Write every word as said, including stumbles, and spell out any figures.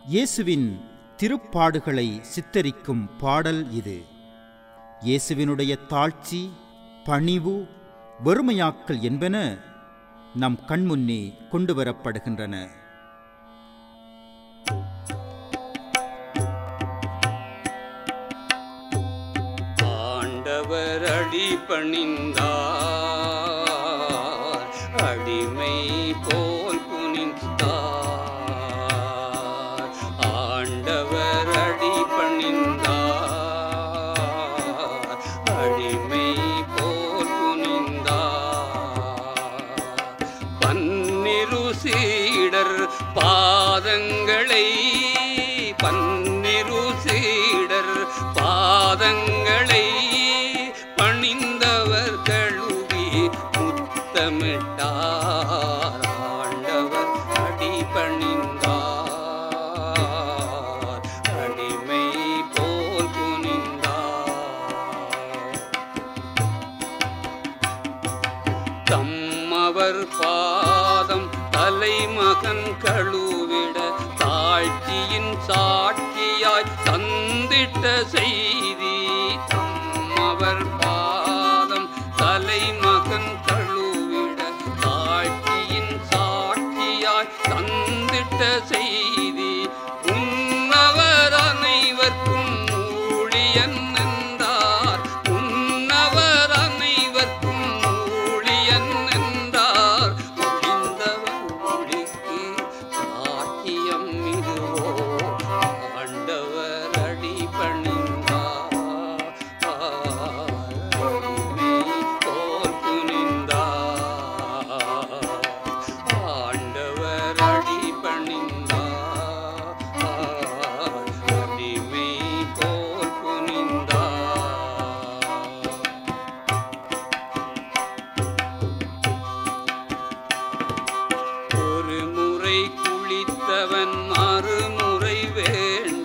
இயேசுவின் திருப்பாடுகளை சித்தரிக்கும் பாடல் இது. இயேசுவினுடைய தாழ்ச்சி, பணிவு, வெறுமையாக்கல் என்பன நம் கண்முன்னே கொண்டு வரப்படுகின்றன. ஆண்டவர் அடிபணிந்தார், அடிமை போல் குனிந்தார். ஆண்டவர் அடிபணிந்தார், அடிமை போல் குனிந்தார். பன்னிரு சீடர் பாதங்களை பன்னிரு சீடர் பாதங்களை பணிந்தவர் கழுவி முத்தமிட்டார். ஆண்டவர் அடிபணிந்தார், அடிமை போல் குனிந்தார். தம்மவர் பாதம் தலைமகன் கழுவிட தாழ்ச்சியின் சாட்சியாய் தந்திட்ட செய்தி. தம்மவர் பாதம் தலைமகன் கழுவிட தாழ்ச்சியின் சாட்சியாய் தந்திட்ட செய்தி. உன்னவர் அனைவர்க்கும் ஊழியன் என்றார், உன்னவர் அனைவர்க்கும் ஊழியன் என்றார். ஒழிந்தவர் ஒழிக்கு சாட்சியம் இதுவோ. ஆண்டவர் அடிபணிந்தார், அடிமை போல் குனிந்தார். ஆண்டவர் அடிபணிந்தார், அடிமை போல் குனிந்தார். ஒரு முறை குளித்தவன் மறுமுறை வேண்ட